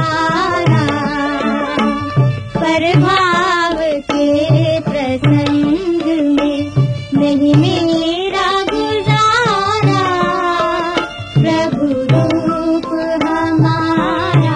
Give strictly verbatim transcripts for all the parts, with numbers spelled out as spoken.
हमारा, पर भाव के प्रसंग में नहीं मेरा गुजारा, प्रभु रूप हमारा।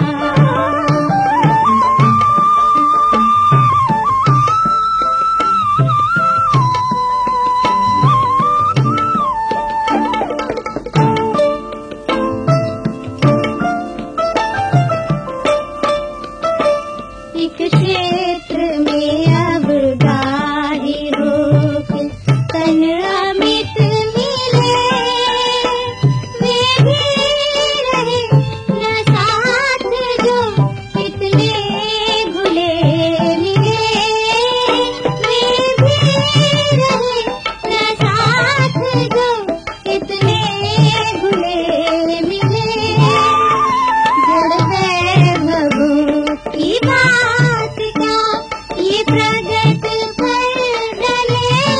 एक क्षेत्र में अब गाही होके तन अमित मिले, वे भी रहे न साथ जो इतने घुले मिले, वे भी रहे न साथ जो इतने घुले मिले। जड़ वैभवों की बात का ये प्रगट कर डले,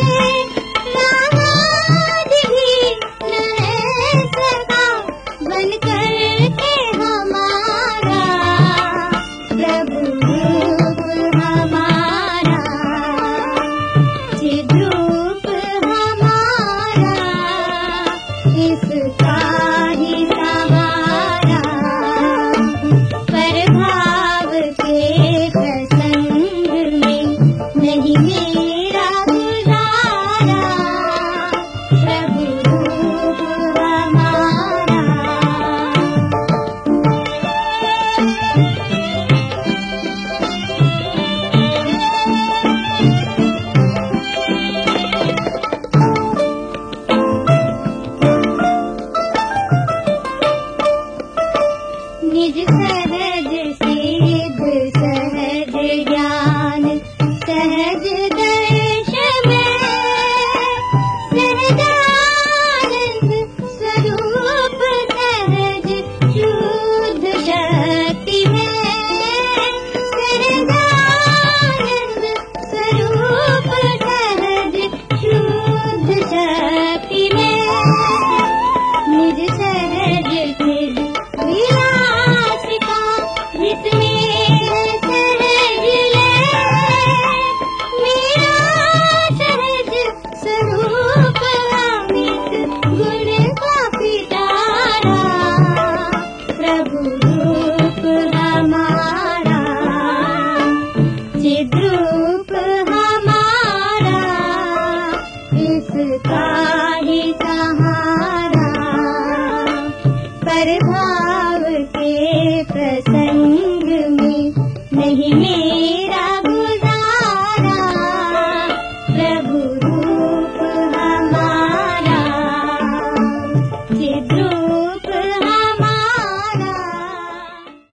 नामाद भी न रह सका बन करके हमारा, प्रभु रूप हमारा, चिद रूप हमारा, इसका ही सवारा, पर भाव के प्रसंग में नहीं मेरा गुजारा, प्रभु रूप हमारा। निज सहज सिद्ध सहज ज्ञान सहज दर्श में, सहजानंद स्वरूप सहज शुद्ध शक्ति में, सहजानंद स्वरूप सहज शुद्ध शक्ति में, निज सहज सिद्ध विलास का जिसमें सहज ले, मेरा सहज स्वरूप अमित गुण का पिटारा, प्रभु रूप हमारा, चिद रूप हमारा, इसका